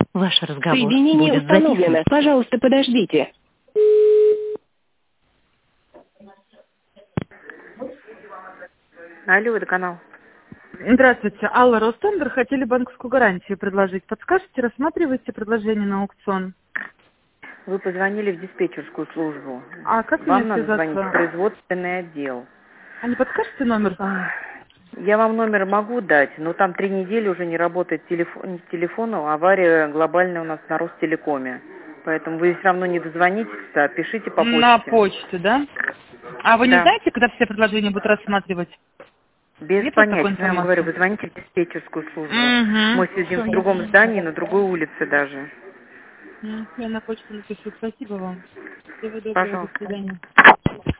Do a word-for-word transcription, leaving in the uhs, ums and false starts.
Ваш разговор Соединение будет установлено. записан. Пожалуйста, подождите. Алло, водоканал. Здравствуйте. Алла, Ростендер. Хотели банковскую гарантию предложить. Подскажете, рассматриваете предложение на аукцион? Вы позвонили в диспетчерскую службу. А как Вам мне надо связаться? звонить в производственный отдел. А не подскажете номер? Ах, Я вам номер могу дать, но там три недели уже не работает телефон, телефон, авария глобальная у нас на Ростелекоме. Поэтому вы все равно не дозвонитесь, а пишите по почте. На почту, да? А вы не Да. знаете, когда все предложения будут рассматривать? Без Нет у вас понятия. такой Я вам информации? говорю, вы звоните в диспетчерскую службу. Угу. Мы сидим в другом здании, на другой улице даже. Я на почту напишу. Спасибо вам. Всего доброго. До Пожалуйста. свидания.